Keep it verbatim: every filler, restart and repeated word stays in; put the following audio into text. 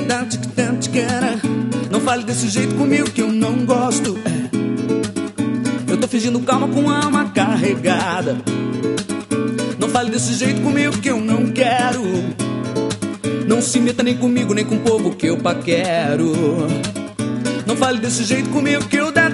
Não fale desse jeito comigo que eu não gosto. Eu tô fingindo calma com a alma carregada. Não fale desse jeito comigo que eu não quero. Não se meta nem comigo nem com o povo que eu paquero. Não fale desse jeito comigo que eu